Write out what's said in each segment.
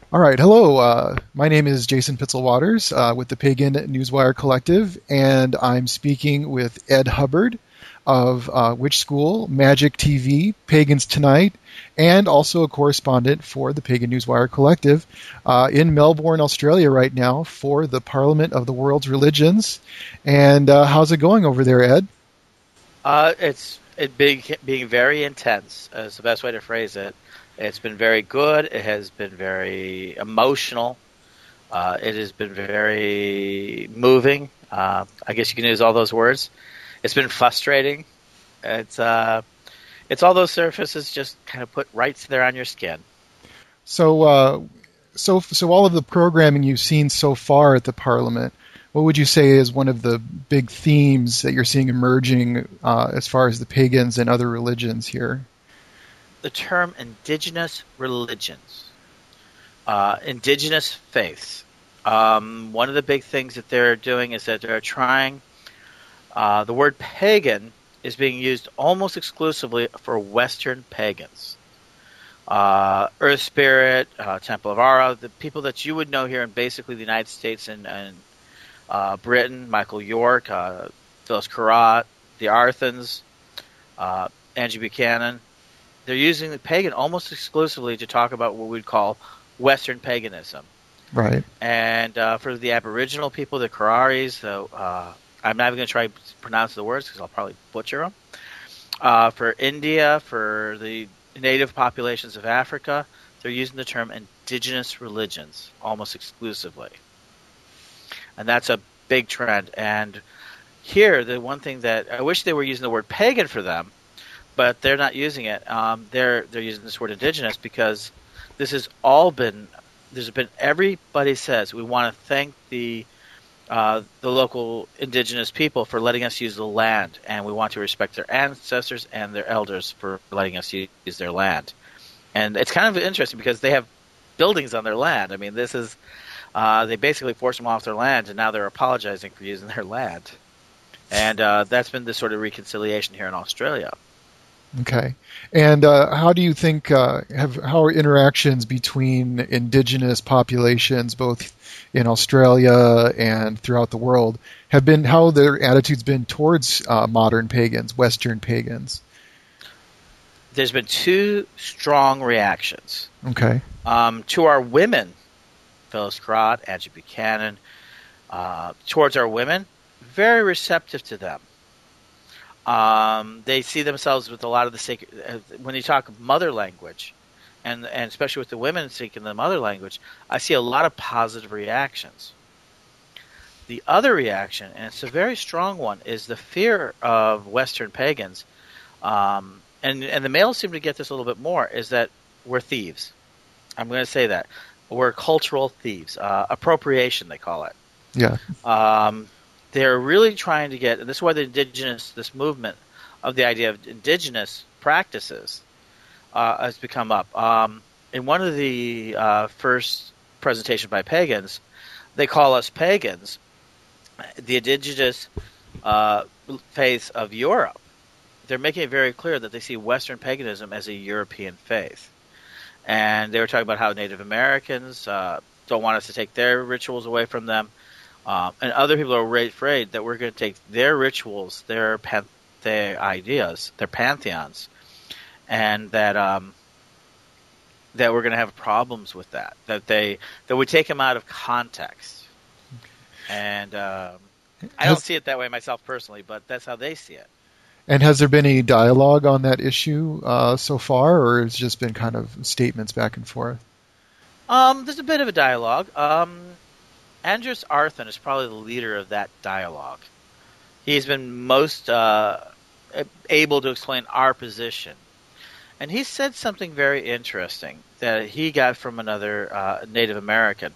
All right, hello. My name is Jason Pitzel-Waters with the Pagan Newswire Collective, and I'm speaking with Ed Hubbard of Witch School, Magic TV, Pagans Tonight, and also a correspondent for the Pagan Newswire Collective in Melbourne, Australia right now for the Parliament of the World's Religions. And how's it going over there, Ed? Being very intense is the best way to phrase it. It's been very good. It has been very emotional. It has been very moving. I guess you can use all those words. It's been frustrating. It's all those surfaces just kind of put right there on your skin. So all of the programming you've seen so far at the Parliament, what would you say is one of the big themes that you're seeing emerging as far as the pagans and other religions here? The term indigenous religions, indigenous faiths. One of the big things that they're doing is that they're trying, the word pagan is being used almost exclusively for Western pagans. Earth Spirit, Temple of Ara, the people that you would know here in basically the United States and Britain, Michael York, Phyllis Carrot, the Arthans, Angie Buchanan. They're using the pagan almost exclusively to talk about what we'd call Western paganism. Right. And for the Aboriginal people, the Kararis, I'm not even going to try to pronounce the words because I'll probably butcher them. For India, for the native populations of Africa, they're using the term indigenous religions almost exclusively. And that's a big trend. And here, the one thing that I wish they were using the word pagan for them, but they're not using it. They're using this word indigenous because this has all been. Everybody says we want to thank the local indigenous people for letting us use the land, and we want to respect their ancestors and their elders for letting us use their land. And it's kind of interesting because they have buildings on their land. I mean, this is they basically forced them off their land, and now they're apologizing for using their land. And that's been the sort of reconciliation here in Australia. Okay. And how do you think how are interactions between indigenous populations, both in Australia and throughout the world, have been? How their attitudes been towards modern pagans, Western pagans? There's been two strong reactions. Okay. To our women, Phyllis Carrot, Angie Buchanan, towards our women, very receptive to them. They see themselves with a lot of the sacred. When you talk mother language, and especially with the women speaking the mother language, I see a lot of positive reactions. The other reaction, and it's a very strong one, is the fear of Western pagans, and the males seem to get this a little bit more, is that we're thieves. I'm going to say that. We're cultural thieves. Appropriation, they call it. Yeah. They're really trying to get, and this is why this movement of the idea of indigenous practices has become up. In one of the first presentations by pagans, they call us pagans, the indigenous faiths of Europe. They're making it very clear that they see Western paganism as a European faith. And they were talking about how Native Americans don't want us to take their rituals away from them. And other people are afraid that we're going to take their rituals, their ideas, their pantheons, and that we're going to have problems with that. That we take them out of context. And I don't see it that way myself personally, but that's how they see it. And has there been any dialogue on that issue so far, or has it just been kind of statements back and forth? There's a bit of a dialogue. Andreas Arthun is probably the leader of that dialogue. He's been most able to explain our position. And he said something very interesting that he got from another Native American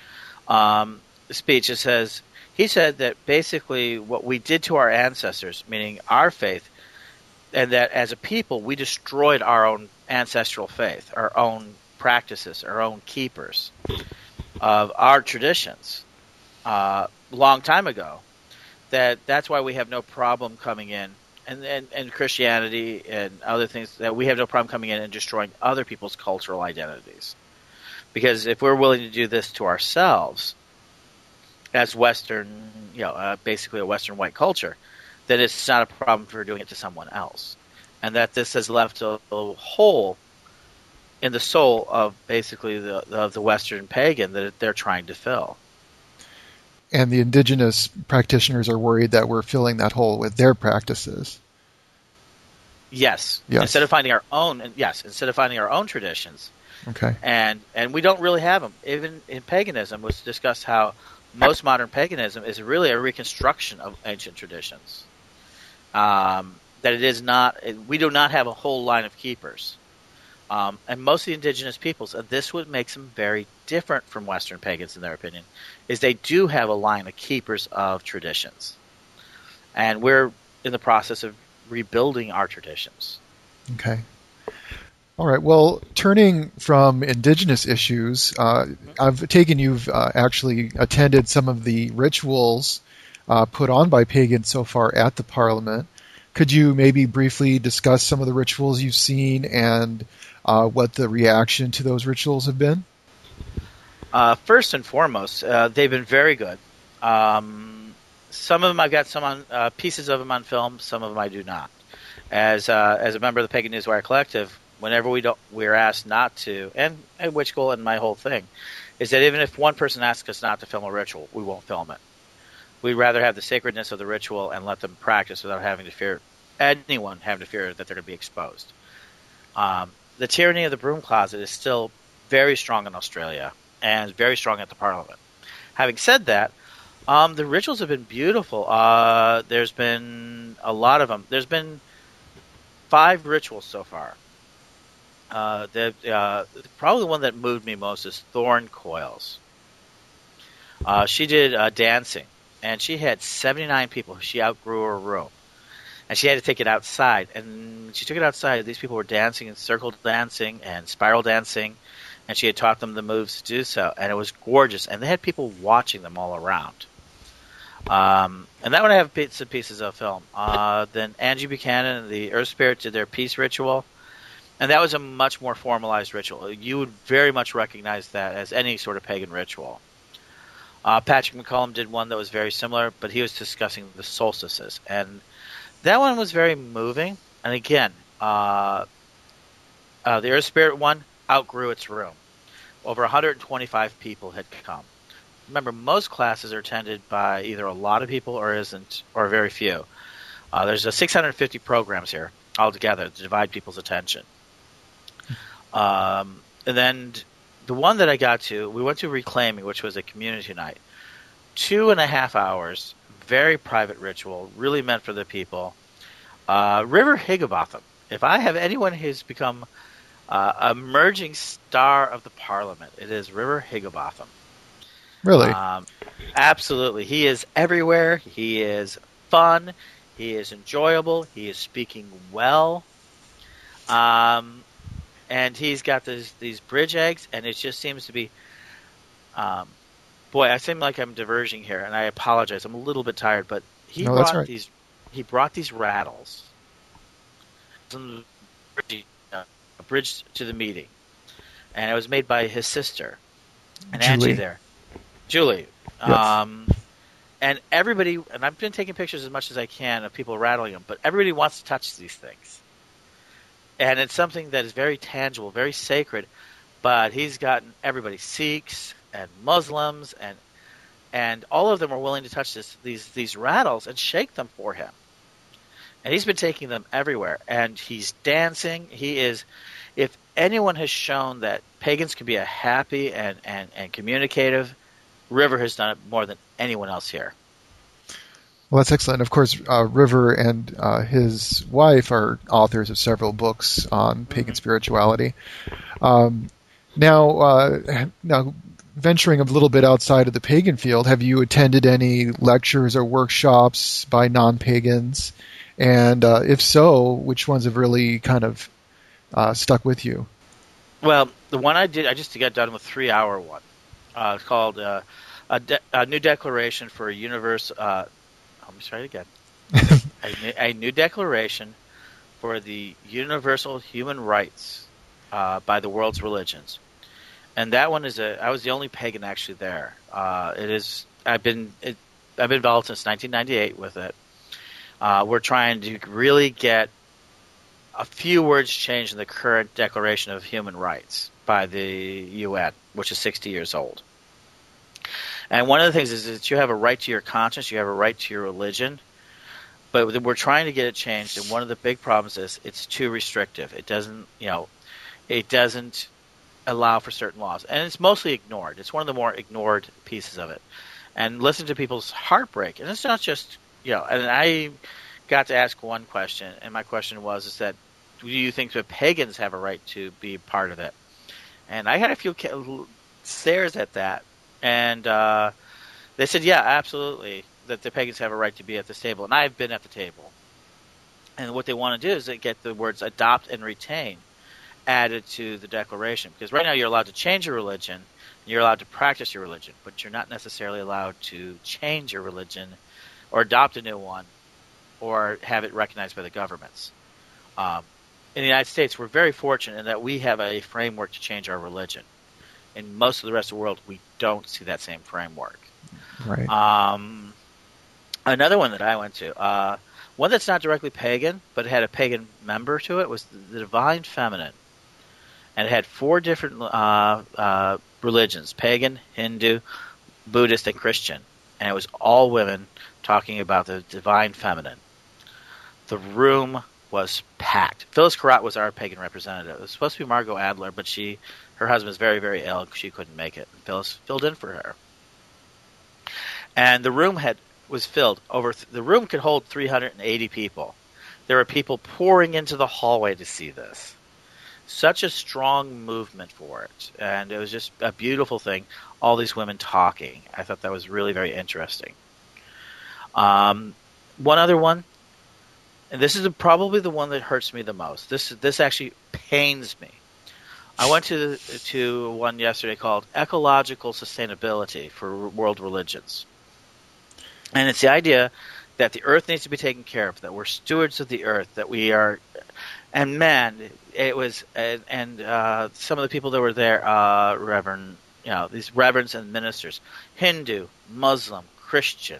speech. He said that basically what we did to our ancestors, meaning our faith, and that as a people we destroyed our own ancestral faith, our own practices, our own keepers of our traditions long time ago, that's why we have no problem coming in, and Christianity and other things, that we have no problem coming in and destroying other people's cultural identities. Because if we're willing to do this to ourselves as Western, basically a Western white culture, then it's not a problem for doing it to someone else. And that this has left a hole in the soul of basically the Western pagan that they're trying to fill. And the indigenous practitioners are worried that we're filling that hole with their practices. Yes. Instead of finding our own traditions. Okay. And we don't really have them. Even in paganism, was discussed how most modern paganism is really a reconstruction of ancient traditions. That it is not. We do not have a whole line of keepers. And most of the indigenous peoples, and this what makes them very different from Western pagans, in their opinion, is they do have a line of keepers of traditions. And we're in the process of rebuilding our traditions. Okay. All right. Well, turning from indigenous issues, I've taken you've actually attended some of the rituals put on by pagans so far at the Parliament. Could you maybe briefly discuss some of the rituals you've seen and what the reaction to those rituals have been? First and foremost, they've been very good. Some of them I've got some on pieces of them on film. Some of them I do not. As a member of the Pagan Newswire Collective, whenever we're asked not to, and at Witch School and my whole thing, is that even if one person asks us not to film a ritual, we won't film it. We'd rather have the sacredness of the ritual and let them practice without having to fear anyone having to fear that they're going to be exposed. The tyranny of the broom closet is still very strong in Australia and very strong at the Parliament. Having said that, the rituals have been beautiful. There's been a lot of them. There's been 5 rituals so far. Probably the one that moved me most is Thorn Coils. She did dancing, and she had 79 people. She outgrew her room. And she had to take it outside. And she took it outside. These people were dancing and circle dancing and spiral dancing. And she had taught them the moves to do so. And it was gorgeous. And they had people watching them all around. And that one I have bits and pieces of film. Then Angie Buchanan and the Earth Spirit did their peace ritual. And that was a much more formalized ritual. You would very much recognize that as any sort of pagan ritual. Patrick McCollum did one that was very similar, but he was discussing the solstices. And that one was very moving. And again, the Earth Spirit one outgrew its room. Over 125 people had come. Remember, most classes are attended by either a lot of people or very few. There's 650 programs here altogether to divide people's attention. And then the one that I got to, we went to Reclaiming, which was a community night. 2.5 hours, very private ritual, really meant for the people. River Higginbotham. If I have anyone who's become a emerging star of the Parliament, it is River Higginbotham. Really? Absolutely. He is everywhere. He is fun. He is enjoyable. He is speaking well. And he's got these bridge eggs, and it just seems to be... boy, I seem like I'm diverging here, and I apologize. I'm a little bit tired, but he brought these rattles. A bridge to the meeting. And it was made by his sister. And Julie. Angie there. Julie. Yes. And everybody, and I've been taking pictures as much as I can of people rattling them, but everybody wants to touch these things. And it's something that is very tangible, very sacred, but he's gotten everybody, Sikhs and Muslims, and all of them are willing to touch these rattles and shake them for him. And he's been taking them everywhere, and he's dancing. He is, if anyone has shown that pagans can be a happy and communicative, River has done it more than anyone else here. Well, that's excellent. Of course, River and his wife are authors of several books on pagan spirituality. Now, venturing a little bit outside of the pagan field, have you attended any lectures or workshops by non-pagans? And if so, which ones have really kind of stuck with you? Well, the one I did, I just got done with 3-hour one. It's called a New Declaration for a Universal... let me try it again. A New Declaration for the Universal Human Rights by the World's Religions. and that one I was the only pagan actually there. I've been involved since 1998 with it. We're trying to really get a few words changed in the current Declaration of Human Rights by the UN, which is 60 years old. And one of the things is that you have a right to your conscience, you have a right to your religion, but we're trying to get it changed. And one of the big problems is it's too restrictive. It doesn't allow for certain laws, and it's mostly ignored. It's one of the more ignored pieces of it. And listen to people's heartbreak, and it's not just And I got to ask one question, and my question is that do you think that pagans have a right to be part of it? And I had a few stares at that, and they said, yeah, absolutely, that the pagans have a right to be at this table. And I've been at the table. And what they want to do is they get the words adopt and retain added to the declaration. Because right now you're allowed to change your religion, you're allowed to practice your religion, but you're not necessarily allowed to change your religion or adopt a new one or have it recognized by the governments. In the United States, we're very fortunate in that we have a framework to change our religion. In most of the rest of the world, we don't see that same framework. Right. Another one that I went to, one that's not directly pagan, but had a pagan member to it, was the Divine Feminine. And it had 4 different religions: pagan, Hindu, Buddhist, and Christian. And it was all women talking about the Divine Feminine. The room was packed. Phyllis Carrott was our pagan representative. It was supposed to be Margot Adler, but her husband was very, very ill. She couldn't make it. Phyllis filled in for her. And the room was filled. The room could hold 380 people. There were people pouring into the hallway to see this. Such a strong movement for it. And it was just a beautiful thing. All these women talking. I thought that was really very interesting. One other one, and this is probably the one that hurts me the most. This actually pains me. I went to one yesterday called Ecological Sustainability for World Religions. And it's the idea that the earth needs to be taken care of, that we're stewards of the earth, that we are. And man, it was, and some of the people that were there, these reverends and ministers, Hindu, Muslim, Christian,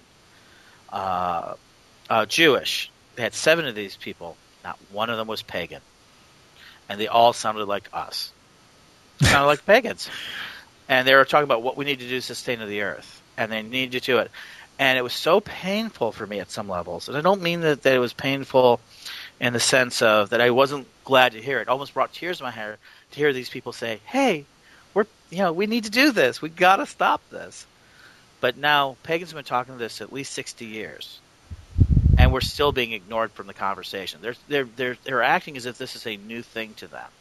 Jewish. They had 7 of these people. Not one of them was pagan. And they all sounded like us. Sounded like pagans. And they were talking about what we need to do to sustain the earth. And they need to do it. And it was so painful for me at some levels. And I don't mean that it was painful in the sense of that I wasn't glad to hear it. It almost brought tears to my hair to hear these people say, hey, we need to do this. We got to stop this. But now pagans have been talking to this at least 60 years. And we're still being ignored from the conversation. They're acting as if this is a new thing to them,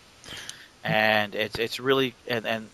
and it's really and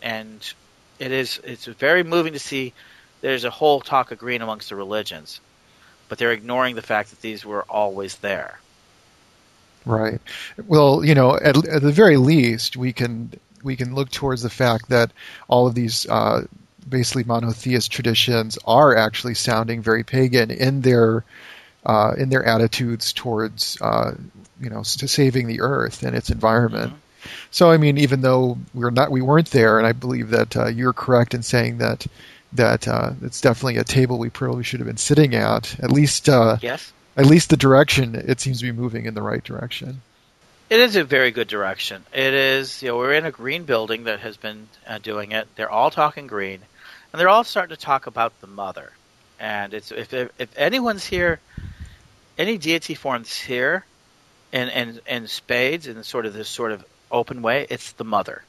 it's very moving to see. There's a whole talk of green amongst the religions, but they're ignoring the fact that these were always there. Right. Well, at the very least, we can look towards the fact that all of these basically monotheist traditions are actually sounding very pagan in their attitudes towards saving the earth and its environment. Mm-hmm. So I mean, even though we weren't there, and I believe that you're correct in saying that it's definitely a table we probably should have been sitting at. At least yes. At least the direction, it seems to be moving in the right direction. It is a very good direction. It is. We're in a green building that has been doing it. They're all talking green, and they're all starting to talk about the mother. And it's if anyone's here, any deity forms here, in spades in this sort of open way, it's the mother.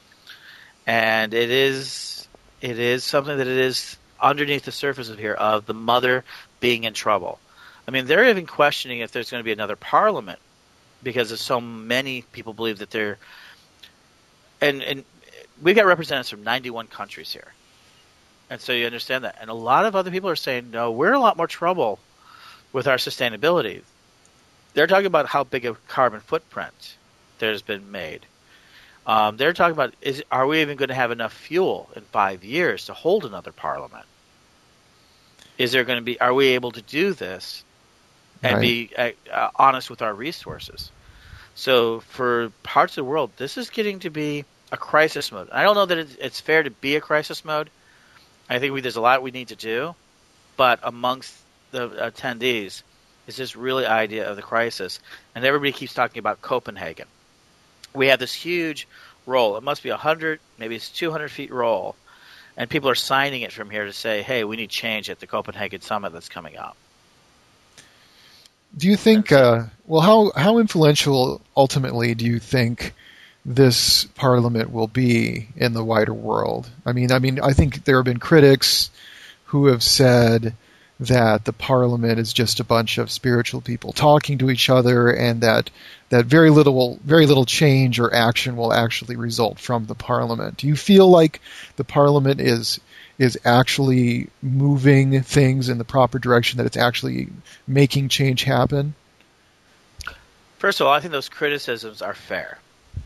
And it is something that it is underneath the surface of here of the mother being in trouble. I mean, they're even questioning if there's going to be another parliament because of so many people believe that they're. And we've got representatives from 91 countries here. And so you understand that. And a lot of other people are saying, no, we're in a lot more trouble with our sustainability. They're talking about how big a carbon footprint there's been made. They're talking about, are we even going to have enough fuel in 5 years to hold another parliament? Are we able to do this and be honest with our resources? So for parts of the world, this is getting to be a crisis mode. I don't know that it's fair to be a crisis mode. I think there's a lot we need to do, but amongst the attendees is this really idea of the crisis, and everybody keeps talking about Copenhagen. We have this huge roll. It must be 100, maybe it's 200 feet roll, and people are signing it from here to say, hey, we need change at the Copenhagen summit that's coming up. Do you think, how influential ultimately do you think this parliament will be in the wider world? I think there have been critics who have said that the parliament is just a bunch of spiritual people talking to each other, and that very little change or action will actually result from the parliament. Do you feel like the parliament is actually moving things in the proper direction, that it's actually making change happen? First of all, I think those criticisms are fair.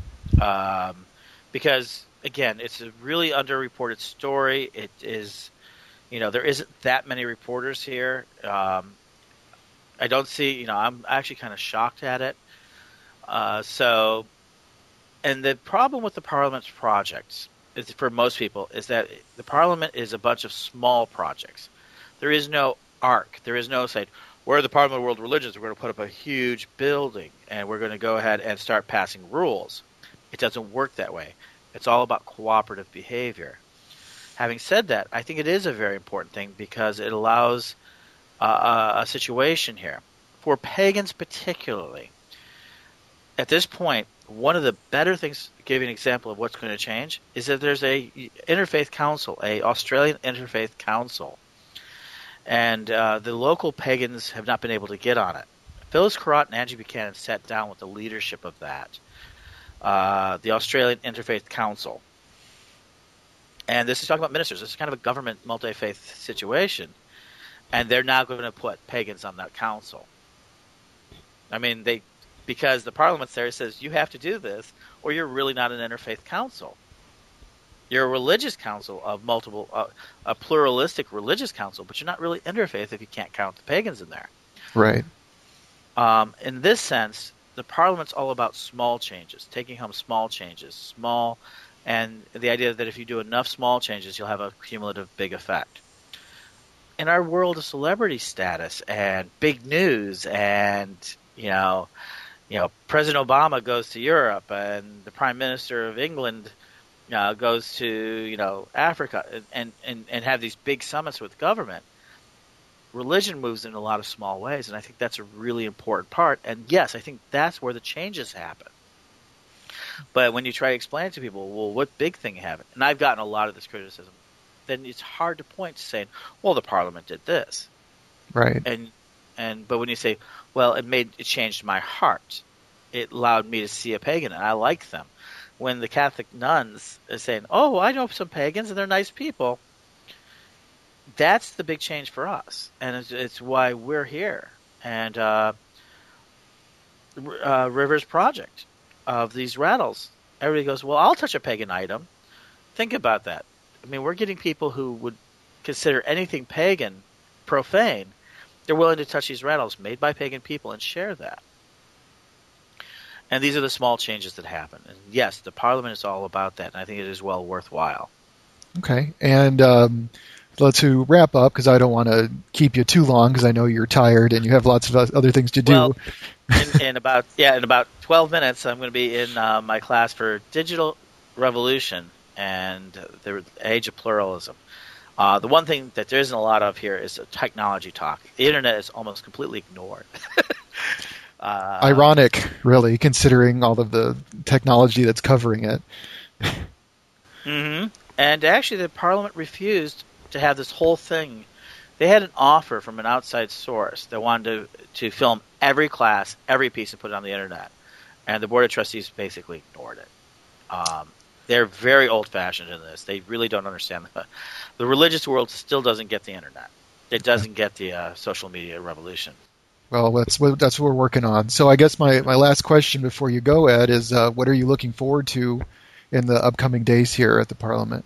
Because, again, it's a really underreported story. It is, there isn't that many reporters here. I don't see, I'm actually kind of shocked at it. And the problem with the Parliament's projects, for most people, is that the Parliament is a bunch of small projects. There is no arc. There is no, say, we're the Parliament of World Religions. We're going to put up a huge building, and we're going to go ahead and start passing rules. It doesn't work that way. It's all about cooperative behavior. Having said that, I think it is a very important thing because it allows a situation here. For pagans particularly, at this point, one of the better things, to give you an example of what's going to change, is that there's a interfaith council, a Australian interfaith council. And the local pagans have not been able to get on it. Phyllis Carrott and Angie Buchanan sat down with the leadership of that. The Australian Interfaith Council. And this is talking about ministers. This is kind of a government multi-faith situation. And they're now going to put pagans on that council. Because the parliament there says you have to do this, or you're really not an interfaith council. You're a religious council of a pluralistic religious council, but you're not really interfaith if you can't count the pagans in there. Right. In this sense, the parliament's all about small changes, taking home small changes, and the idea that if you do enough small changes, you'll have a cumulative big effect. In our world of celebrity status and big news, and President Obama goes to Europe, and the Prime Minister of England goes to Africa, and have these big summits with government. Religion moves in a lot of small ways, and I think that's a really important part. And yes, I think that's where the changes happen. But when you try to explain it to people, well, what big thing happened? And I've gotten a lot of this criticism. Then it's hard to point to saying, well, the parliament did this, right? But when you say, well, it changed my heart. It allowed me to see a pagan, and I like them. When the Catholic nuns are saying, oh, I know some pagans, and they're nice people. That's the big change for us, and it's why we're here. And Rivers Project of these rattles, everybody goes, well, I'll touch a pagan item. Think about that. We're getting people who would consider anything pagan profane. They're willing to touch these rattles made by pagan people and share that. And these are the small changes that happen. And yes, the Parliament is all about that, and I think it is well worthwhile. Okay, and let's wrap up, because I don't want to keep you too long, because I know you're tired and you have lots of other things to do. Well, in about 12 minutes, I'm going to be in my class for Digital Revolution and the Age of Pluralism. The one thing that there isn't a lot of here is technology talk. The internet is almost completely ignored. Ironic, really, considering all of the technology that's covering it. Mm-hmm. And actually, the Parliament refused to have this whole thing. They had an offer from an outside source that wanted to film every class, every piece, and put it on the internet. And the Board of Trustees basically ignored it. They're very old-fashioned in this. They really don't understand the religious world still doesn't get the internet. It doesn't get the social media revolution. Well, that's what we're working on. So I guess my last question before you go, Ed, is what are you looking forward to in the upcoming days here at the Parliament?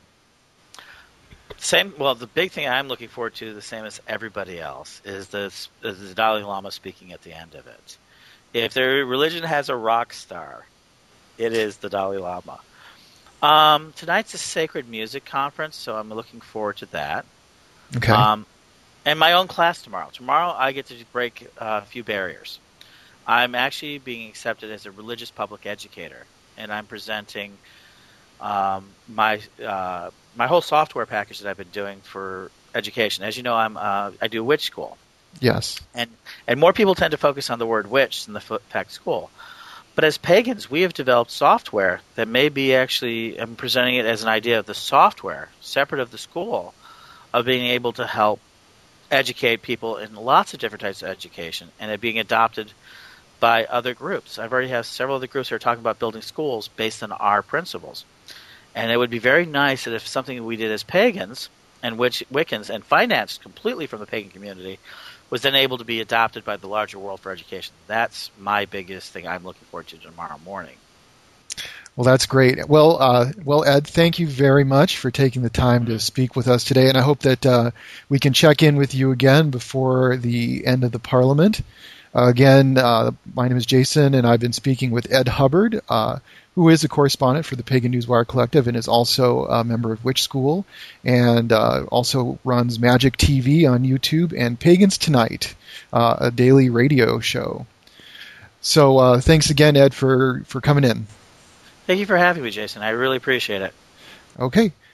The big thing I'm looking forward to, the same as everybody else, is the Dalai Lama speaking at the end of it. If their religion has a rock star, it is the Dalai Lama. Tonight's a Sacred Music Conference, so I'm looking forward to that. Okay. And my own class tomorrow. Tomorrow I get to break a few barriers. I'm actually being accepted as a religious public educator, and I'm presenting my whole software package that I've been doing for education. As you know, I do witch school, Yes. and more people tend to focus on the word witch than the fact school. But as pagans, we have developed software that may be actually, I'm presenting it as an idea of the software, separate of the school, of being able to help educate people in lots of different types of education, and it being adopted by other groups. I've already have several other groups who are talking about building schools based on our principles. And it would be very nice that if something we did as pagans and Wiccans and financed completely from the pagan community was then able to be adopted by the larger world for education. That's my biggest thing I'm looking forward to tomorrow morning. Well, that's great. Well, Ed, thank you very much for taking the time to speak with us today, and I hope that we can check in with you again before the end of the Parliament. Again, my name is Jason, and I've been speaking with Ed Hubbard, who is a correspondent for the Pagan Newswire Collective and is also a member of Witch School, and also runs Magic TV on YouTube and Pagans Tonight, a daily radio show. So thanks again, Ed, for coming in. Thank you for having me, Jason. I really appreciate it. Okay.